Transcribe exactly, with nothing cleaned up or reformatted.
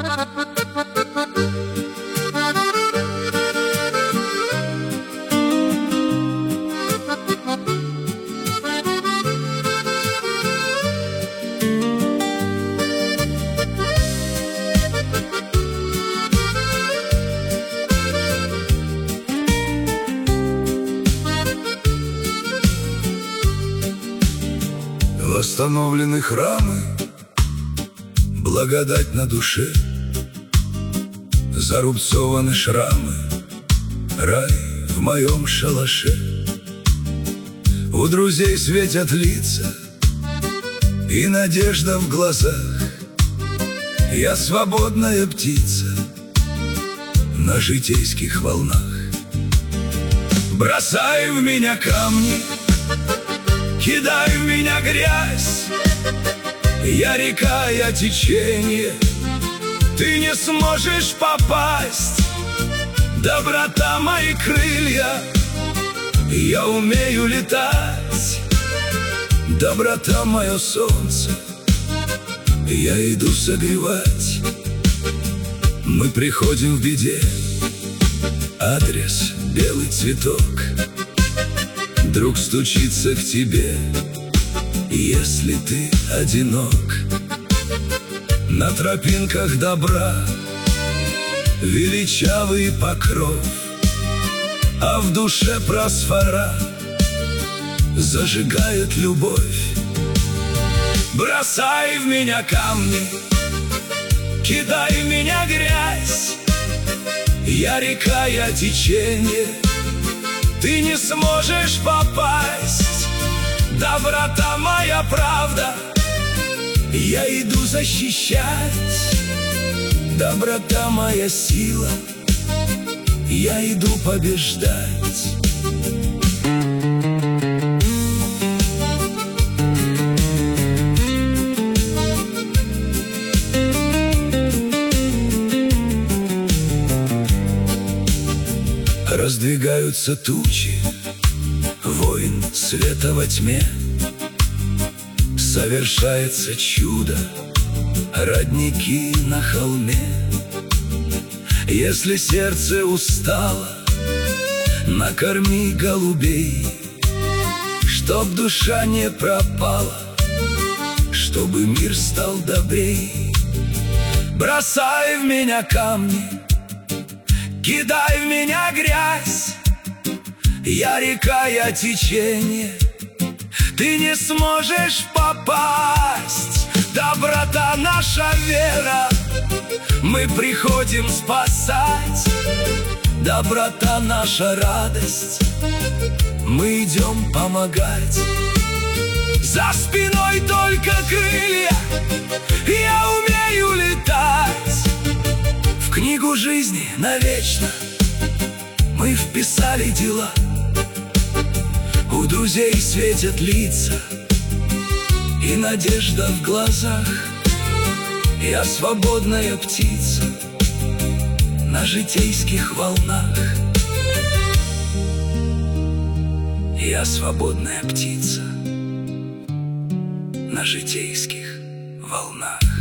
Восстановлены храмы, благодать на душе, зарубцованы шрамы, рай в моем шалаше. У друзей светят лица и надежда в глазах. Я свободная птица на житейских волнах. Бросай в меня камни, кидай в меня грязь. Я река, я течение, ты не сможешь попасть. Доброта мои крылья, я умею летать. Доброта мое солнце, я иду согревать. Мы приходим в беде, адрес белый цветок. Друг стучится к тебе, если ты одинок. На тропинках добра величавый покров, а в душе просфора зажигает любовь. Бросай в меня камни, кидай в меня грязь. Я река, я течение, ты не сможешь попасть. Доброта моя правда, я иду защищать. Доброта моя сила, я иду побеждать. Раздвигаются тучи, воин света во тьме. Совершается чудо, родники на холме. Если сердце устало, накорми голубей, чтоб душа не пропала, чтобы мир стал добрей. Бросай в меня камни, кидай в меня грязь. Я река, я течение, ты не сможешь попасть. Доброта наша вера, мы приходим спасать. Доброта наша радость, мы идем помогать. За спиной только крылья, я умею летать. В книгу жизни навечно мы вписали дела. У друзей светят лица и надежда в глазах. Я свободная птица на житейских волнах. Я свободная птица на житейских волнах.